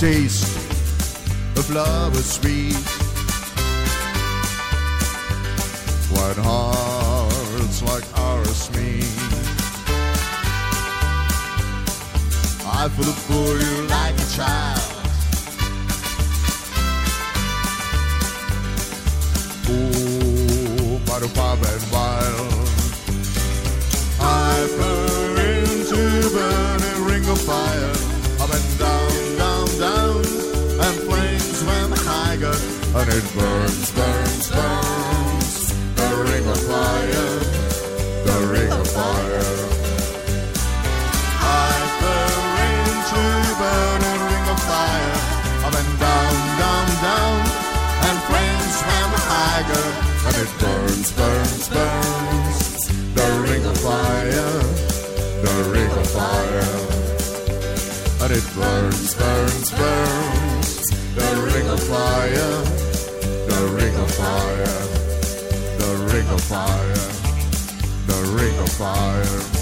taste of love is sweet. When hearts like ours meet, I feel for you like a child. Oh, by the far and wild, I burn into burning ring of fire. Up and down, down, down, and flames when higher, and it burns, burns, burns. The ring of fire, the ring of fire. I burn into burning ring of fire. Up and down, down, down, and flames when higher, and it burns, burns, burns. The ring of fire, the ring of fire. And it burns, burns, burns. The ring of fire, the ring of fire, the ring of fire, the ring of fire.